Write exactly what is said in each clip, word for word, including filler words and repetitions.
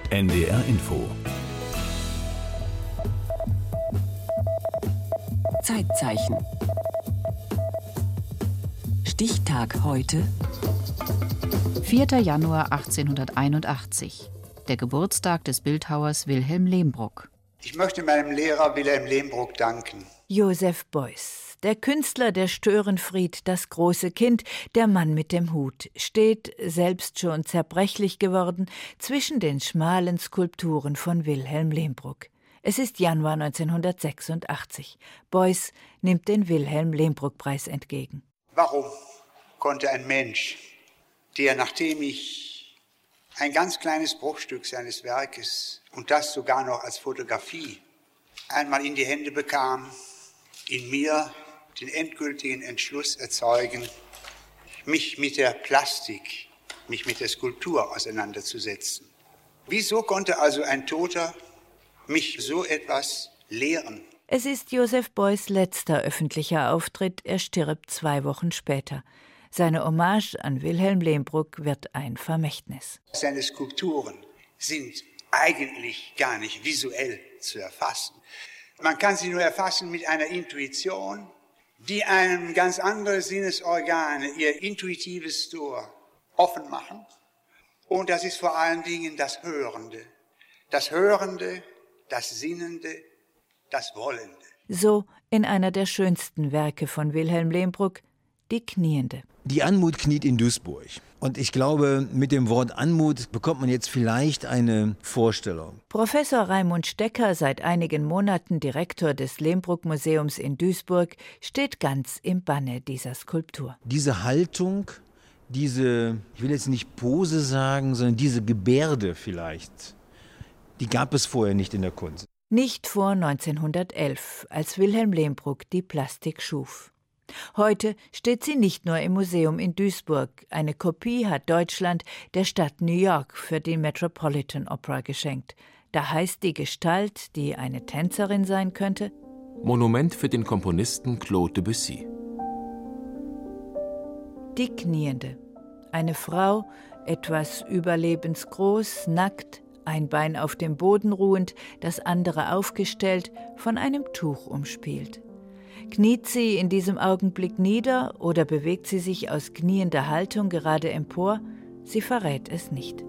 N D R Info. Zeitzeichen. Stichtag heute. vierter Januar achtzehnhunderteinundachtzig. Der Geburtstag des Bildhauers Wilhelm Lehmbruck. Ich möchte meinem Lehrer Wilhelm Lehmbruck danken. Joseph Beuys, der Künstler, der Störenfried, das große Kind, der Mann mit dem Hut, steht, selbst schon zerbrechlich geworden, zwischen den schmalen Skulpturen von Wilhelm Lehmbruck. Es ist Januar neunzehnhundertsechsundachtzig. Beuys nimmt den Wilhelm-Lehmbruck-Preis entgegen. Warum konnte ein Mensch, der, nachdem ich ein ganz kleines Bruchstück seines Werkes und das sogar noch als Fotografie einmal in die Hände bekam, in mir den endgültigen Entschluss erzeugen, mich mit der Plastik, mich mit der Skulptur auseinanderzusetzen? Wieso konnte also ein Toter mich so etwas lehren? Es ist Joseph Beuys letzter öffentlicher Auftritt. Er stirbt zwei Wochen später. Seine Hommage an Wilhelm Lehmbruck wird ein Vermächtnis. Seine Skulpturen sind eigentlich gar nicht visuell zu erfassen. Man kann sie nur erfassen mit einer Intuition, die einem ganz andere Sinnesorgane, ihr intuitives Tor offen machen. Und das ist vor allen Dingen das Hörende. Das Hörende, das Sinnende, das Wollende. So in einer der schönsten Werke von Wilhelm Lehmbruck, Die Kniende. Die Anmut kniet in Duisburg. Und ich glaube, mit dem Wort Anmut bekommt man jetzt vielleicht eine Vorstellung. Professor Raimund Stecker, seit einigen Monaten Direktor des Lehmbruck-Museums in Duisburg, steht ganz im Banne dieser Skulptur. Diese Haltung, diese, ich will jetzt nicht Pose sagen, sondern diese Gebärde vielleicht, die gab es vorher nicht in der Kunst. Nicht vor neunzehnhundertelf, als Wilhelm Lehmbruck die Plastik schuf. Heute steht sie nicht nur im Museum in Duisburg. Eine Kopie hat Deutschland der Stadt New York für die Metropolitan Opera geschenkt. Da heißt die Gestalt, die eine Tänzerin sein könnte, Monument für den Komponisten Claude Debussy. Die Kniende. Eine Frau, etwas überlebensgroß, nackt, ein Bein auf dem Boden ruhend, das andere aufgestellt, von einem Tuch umspielt. Kniet sie in diesem Augenblick nieder oder bewegt sie sich aus kniender Haltung gerade empor? Sie verrät es nicht.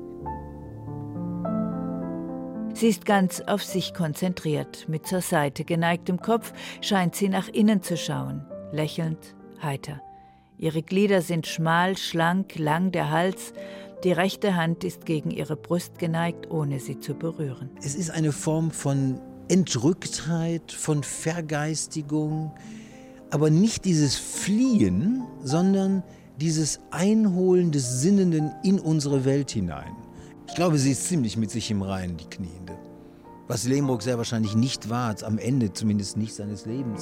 Sie ist ganz auf sich konzentriert. Mit zur Seite geneigtem Kopf scheint sie nach innen zu schauen, lächelnd, heiter. Ihre Glieder sind schmal, schlank, lang der Hals. Die rechte Hand ist gegen ihre Brust geneigt, ohne sie zu berühren. Es ist eine Form von Entrücktheit, von Vergeistigung, aber nicht dieses Fliehen, sondern dieses Einholen des Sinnenden in unsere Welt hinein. Ich glaube, sie ist ziemlich mit sich im Reinen, die Kniende. Was Lehmbruck sehr wahrscheinlich nicht war, am Ende zumindest nicht seines Lebens.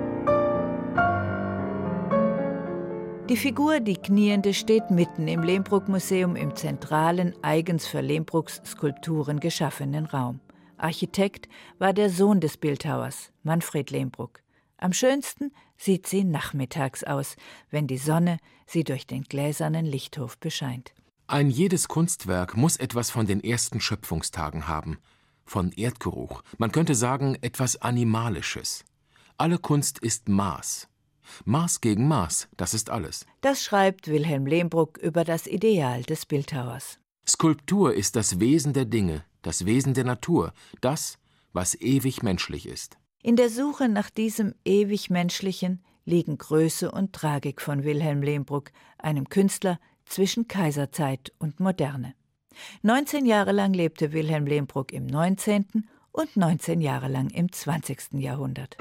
Die Figur Die Kniende steht mitten im Lehmbruck-Museum im zentralen, eigens für Lehmbrucks Skulpturen geschaffenen Raum. Architekt war der Sohn des Bildhauers, Manfred Lehmbruck. Am schönsten sieht sie nachmittags aus, wenn die Sonne sie durch den gläsernen Lichthof bescheint. Ein jedes Kunstwerk muss etwas von den ersten Schöpfungstagen haben. Von Erdgeruch. Man könnte sagen, etwas Animalisches. Alle Kunst ist Maß. Maß gegen Maß, das ist alles. Das schreibt Wilhelm Lehmbruck über das Ideal des Bildhauers. Skulptur ist das Wesen der Dinge, das Wesen der Natur, das, was ewig menschlich ist. In der Suche nach diesem ewig Menschlichen liegen Größe und Tragik von Wilhelm Lehmbruck, einem Künstler zwischen Kaiserzeit und Moderne. neunzehn Jahre lang lebte Wilhelm Lehmbruck im neunzehnten und neunzehn Jahre lang im zwanzigsten Jahrhundert.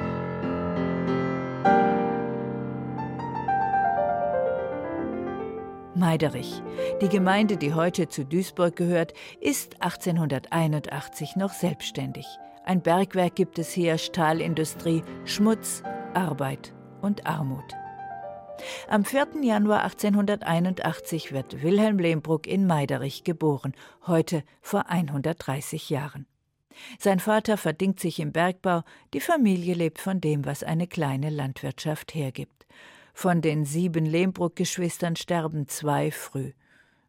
Meiderich. Die Gemeinde, die heute zu Duisburg gehört, ist achtzehnhunderteinundachtzig noch selbstständig. Ein Bergwerk gibt es hier, Stahlindustrie, Schmutz, Arbeit und Armut. Am vierten Januar achtzehnhunderteinundachtzig wird Wilhelm Lehmbruck in Meiderich geboren, heute vor hundertdreißig Jahren. Sein Vater verdingt sich im Bergbau, die Familie lebt von dem, was eine kleine Landwirtschaft hergibt. Von den sieben Lehmbruck-Geschwistern sterben zwei früh.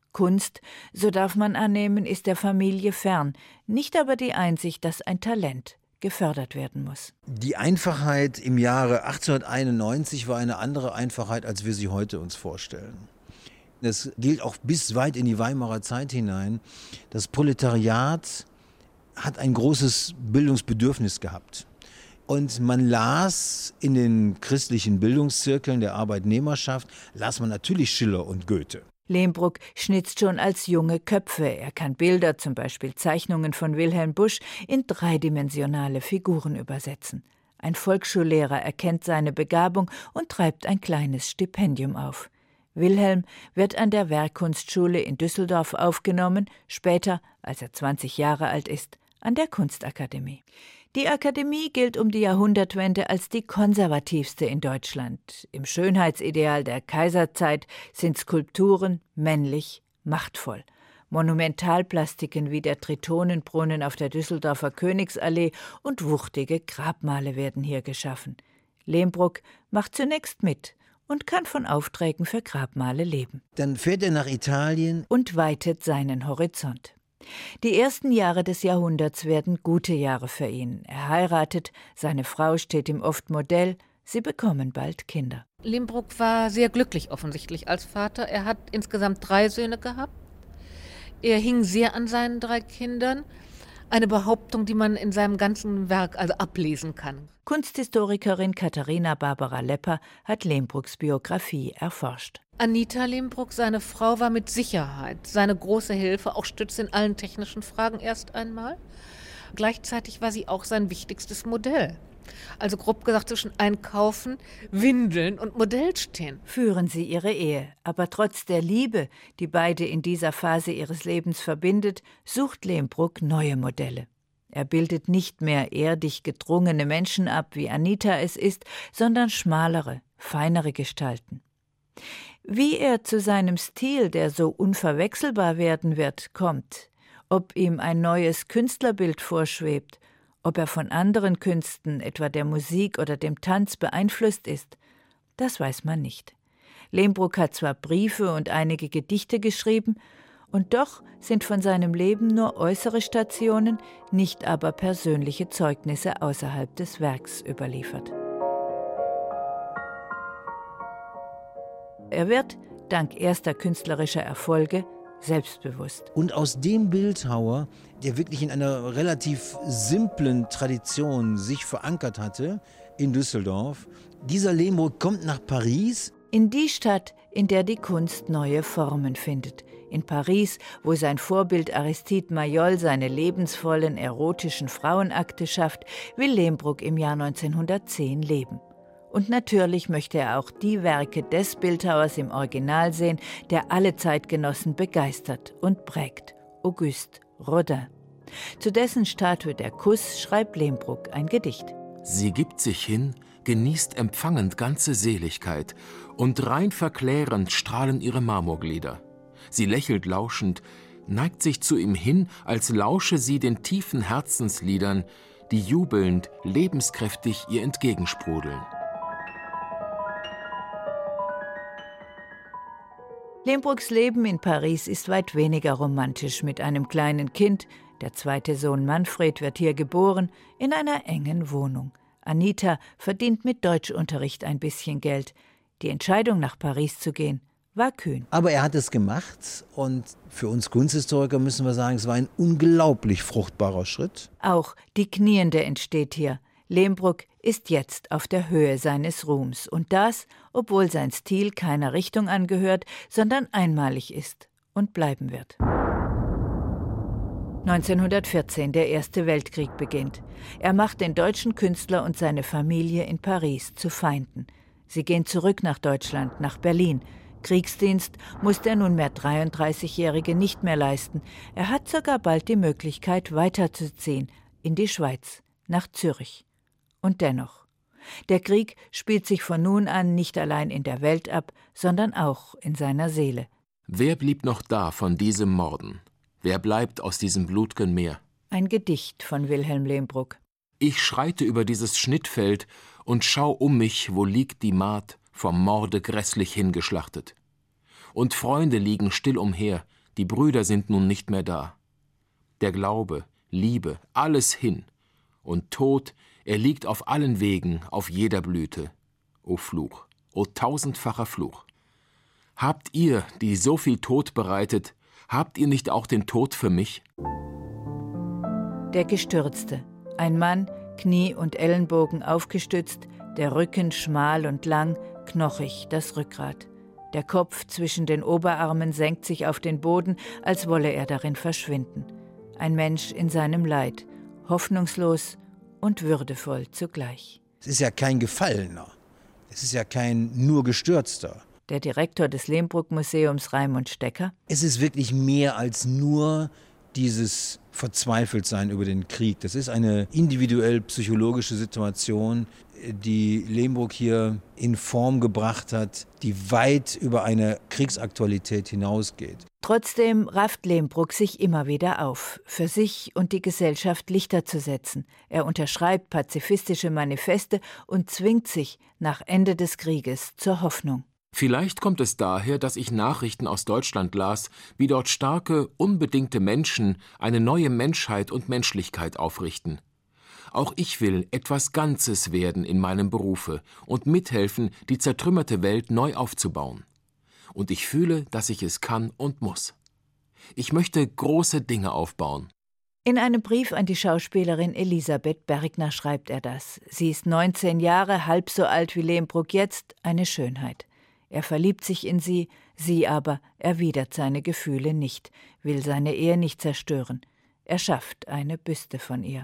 Kunst, so darf man annehmen, ist der Familie fern, nicht aber die Einsicht, dass ein Talent gefördert werden muss. Die Einfachheit im Jahre achtzehnhunderteinundneunzig war eine andere Einfachheit, als wir sie heute uns vorstellen. Das gilt auch bis weit in die Weimarer Zeit hinein. Das Proletariat hat ein großes Bildungsbedürfnis gehabt. Und man las in den christlichen Bildungszirkeln der Arbeitnehmerschaft, las man natürlich Schiller und Goethe. Lehmbruck schnitzt schon als Junge Köpfe. Er kann Bilder, zum Beispiel Zeichnungen von Wilhelm Busch, in dreidimensionale Figuren übersetzen. Ein Volksschullehrer erkennt seine Begabung und treibt ein kleines Stipendium auf. Wilhelm wird an der Werkkunstschule in Düsseldorf aufgenommen, später, als er zwanzig Jahre alt ist, an der Kunstakademie. Die Akademie gilt um die Jahrhundertwende als die konservativste in Deutschland. Im Schönheitsideal der Kaiserzeit sind Skulpturen männlich, machtvoll. Monumentalplastiken wie der Tritonenbrunnen auf der Düsseldorfer Königsallee und wuchtige Grabmale werden hier geschaffen. Lehmbruck macht zunächst mit und kann von Aufträgen für Grabmale leben. Dann fährt er nach Italien und weitet seinen Horizont. Die ersten Jahre des Jahrhunderts werden gute Jahre für ihn. Er heiratet, seine Frau steht ihm oft Modell, sie bekommen bald Kinder. Lehmbruck war sehr glücklich offensichtlich als Vater. Er hat insgesamt drei Söhne gehabt. Er hing sehr an seinen drei Kindern. Eine Behauptung, die man in seinem ganzen Werk also ablesen kann. Kunsthistorikerin Katharina Barbara Lepper hat Lehmbrucks Biografie erforscht. Anita Lehmbruck, seine Frau, war mit Sicherheit seine große Hilfe, auch Stütze in allen technischen Fragen erst einmal. Gleichzeitig war sie auch sein wichtigstes Modell. Also grob gesagt zwischen Einkaufen, Windeln und Modell stehen. Führen sie ihre Ehe, aber trotz der Liebe, die beide in dieser Phase ihres Lebens verbindet, sucht Lehmbruck neue Modelle. Er bildet nicht mehr erdig gedrungene Menschen ab, wie Anita es ist, sondern schmalere, feinere Gestalten. Wie er zu seinem Stil, der so unverwechselbar werden wird, kommt, ob ihm ein neues Künstlerbild vorschwebt, ob er von anderen Künsten, etwa der Musik oder dem Tanz, beeinflusst ist, das weiß man nicht. Lehmbruck hat zwar Briefe und einige Gedichte geschrieben, und doch sind von seinem Leben nur äußere Stationen, nicht aber persönliche Zeugnisse außerhalb des Werks überliefert. Er wird, dank erster künstlerischer Erfolge, selbstbewusst. Und aus dem Bildhauer, der wirklich in einer relativ simplen Tradition sich verankert hatte, in Düsseldorf, dieser Lehmbruck kommt nach Paris. In die Stadt, in der die Kunst neue Formen findet. In Paris, wo sein Vorbild Aristide Maillol seine lebensvollen, erotischen Frauenakte schafft, will Lehmbruck im Jahr neunzehnhundertzehn leben. Und natürlich möchte er auch die Werke des Bildhauers im Original sehen, der alle Zeitgenossen begeistert und prägt, Auguste Rodin. Zu dessen Statue Der Kuss schreibt Lehmbruck ein Gedicht. Sie gibt sich hin, genießt empfangend ganze Seligkeit, und rein verklärend strahlen ihre Marmorglieder. Sie lächelt lauschend, neigt sich zu ihm hin, als lausche sie den tiefen Herzensliedern, die jubelnd, lebenskräftig ihr entgegensprudeln. Lehmbrucks Leben in Paris ist weit weniger romantisch mit einem kleinen Kind. Der zweite Sohn Manfred wird hier geboren, in einer engen Wohnung. Anita verdient mit Deutschunterricht ein bisschen Geld. Die Entscheidung, nach Paris zu gehen, war kühn. Aber er hat es gemacht und für uns Kunsthistoriker müssen wir sagen, es war ein unglaublich fruchtbarer Schritt. Auch die Kniende entsteht hier. Lehmbruck ist jetzt auf der Höhe seines Ruhms und das, obwohl sein Stil keiner Richtung angehört, sondern einmalig ist und bleiben wird. neunzehnhundertvierzehn, der Erste Weltkrieg beginnt. Er macht den deutschen Künstler und seine Familie in Paris zu Feinden. Sie gehen zurück nach Deutschland, nach Berlin. Kriegsdienst muss der nunmehr dreiunddreißigjährige nicht mehr leisten. Er hat sogar bald die Möglichkeit, weiterzuziehen, in die Schweiz, nach Zürich. Und dennoch, der Krieg spielt sich von nun an nicht allein in der Welt ab, sondern auch in seiner Seele. Wer blieb noch da von diesem Morden? Wer bleibt aus diesem blut'gen Meer? Ein Gedicht von Wilhelm Lehmbruck. Ich schreite über dieses Schnittfeld und schau um mich, wo liegt die Maat, vom Morde grässlich hingeschlachtet. Und Freunde liegen still umher, Die Brüder sind nun nicht mehr da. Der Glaube, Liebe, alles hin. Und Tod, er liegt auf allen Wegen, auf jeder Blüte. O Fluch, o tausendfacher Fluch. Habt ihr, die so viel Tod bereitet, habt ihr nicht auch den Tod für mich? Der Gestürzte. Ein Mann, Knie und Ellenbogen aufgestützt, der Rücken schmal und lang, knochig das Rückgrat. Der Kopf zwischen den Oberarmen senkt sich auf den Boden, als wolle er darin verschwinden. Ein Mensch in seinem Leid, hoffnungslos und würdevoll zugleich. Es ist ja kein Gefallener. Es ist ja kein nur Gestürzter. Der Direktor des Lehmbruck-Museums, Raimund Stecker. Es ist wirklich mehr als nur dieses Verzweifeltsein über den Krieg. Das ist eine individuell psychologische Situation, die Lehmbruck hier in Form gebracht hat, die weit über eine Kriegsaktualität hinausgeht. Trotzdem rafft Lehmbruck sich immer wieder auf, für sich und die Gesellschaft Lichter zu setzen. Er unterschreibt pazifistische Manifeste und zwingt sich nach Ende des Krieges zur Hoffnung. Vielleicht kommt es daher, dass ich Nachrichten aus Deutschland las, wie dort starke, unbedingte Menschen eine neue Menschheit und Menschlichkeit aufrichten. Auch ich will etwas Ganzes werden in meinem Berufe und mithelfen, die zertrümmerte Welt neu aufzubauen. Und ich fühle, dass ich es kann und muss. Ich möchte große Dinge aufbauen. In einem Brief an die Schauspielerin Elisabeth Bergner schreibt er das. Sie ist neunzehn Jahre, halb so alt wie Lehmbruck jetzt, eine Schönheit. Er verliebt sich in sie, sie aber erwidert seine Gefühle nicht, will seine Ehe nicht zerstören. Er schafft eine Büste von ihr.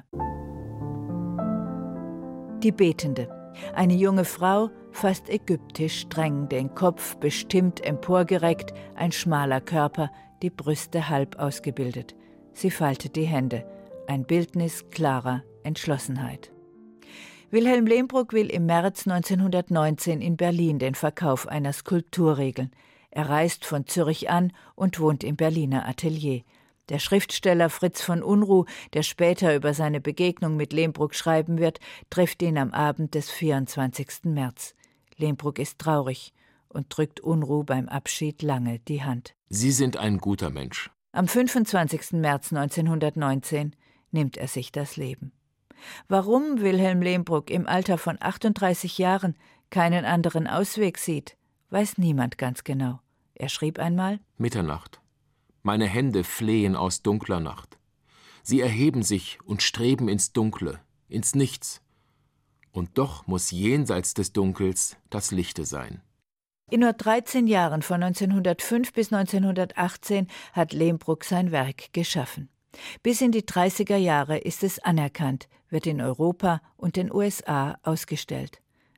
Die Betende. Eine junge Frau, fast ägyptisch streng, den Kopf bestimmt emporgereckt, ein schmaler Körper, die Brüste halb ausgebildet. Sie faltet die Hände, ein Bildnis klarer Entschlossenheit. Wilhelm Lehmbruck will im März neunzehnhundertneunzehn in Berlin den Verkauf einer Skulptur regeln. Er reist von Zürich an und wohnt im Berliner Atelier. Der Schriftsteller Fritz von Unruh, der später über seine Begegnung mit Lehmbruck schreiben wird, trifft ihn am Abend des vierundzwanzigsten März. Lehmbruck ist traurig und drückt Unruh beim Abschied lange die Hand. Sie sind ein guter Mensch. Am fünfundzwanzigsten März neunzehnhundertneunzehn nimmt er sich das Leben. Warum Wilhelm Lehmbruck im Alter von achtunddreißig Jahren keinen anderen Ausweg sieht, weiß niemand ganz genau. Er schrieb einmal: Mitternacht. Meine Hände flehen aus dunkler Nacht. Sie erheben sich und streben ins Dunkle, ins Nichts. Und doch muss jenseits des Dunkels das Lichte sein. In nur dreizehn Jahren, von neunzehnhundertfünf bis neunzehnhundertachtzehn, hat Lehmbruck sein Werk geschaffen. Bis in die dreißiger Jahre ist es anerkannt, wird in Europa und den U S A ausgestellt.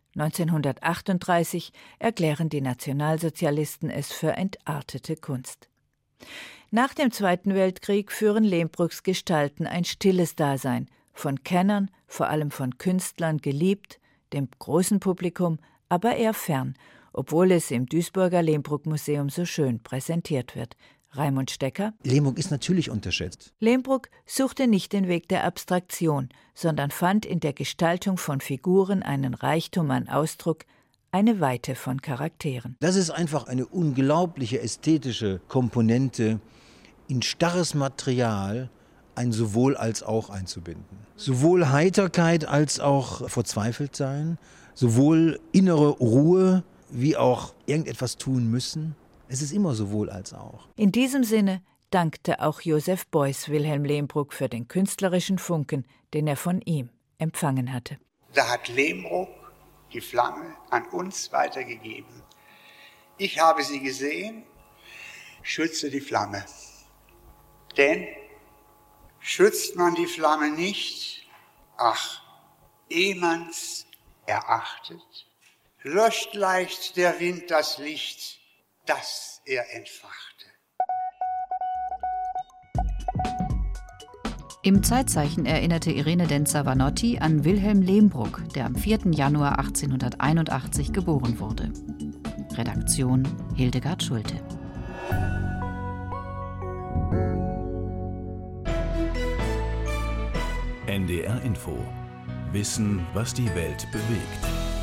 neunzehnhundertachtunddreißig erklären die Nationalsozialisten es für entartete Kunst. Nach dem Zweiten Weltkrieg führen Lehmbrucks Gestalten ein stilles Dasein, von Kennern, vor allem von Künstlern geliebt, dem großen Publikum aber eher fern, obwohl es im Duisburger Lehmbruck-Museum so schön präsentiert wird. Raimund Stecker. Lehmbruck ist natürlich unterschätzt. Lehmbruck suchte nicht den Weg der Abstraktion, sondern fand in der Gestaltung von Figuren einen Reichtum an Ausdruck, eine Weite von Charakteren. Das ist einfach eine unglaubliche ästhetische Komponente, in starres Material ein Sowohl als auch einzubinden. Sowohl Heiterkeit als auch Verzweifeltsein, sowohl innere Ruhe wie auch irgendetwas tun müssen. Es ist immer sowohl als auch. In diesem Sinne dankte auch Joseph Beuys Wilhelm Lehmbruck für den künstlerischen Funken, den er von ihm empfangen hatte. Da hat Lehmbruck die Flamme an uns weitergegeben. Ich habe sie gesehen, schütze die Flamme. Denn schützt man die Flamme nicht, ach, ehe man's erachtet, löscht leicht der Wind das Licht, das er entfachte. Im Zeitzeichen erinnerte Irene Denzer-Vanotti an Wilhelm Lehmbruck, der am vierten Januar achtzehnhunderteinundachtzig geboren wurde. Redaktion Hildegard Schulte. N D R Info. Wissen, was die Welt bewegt.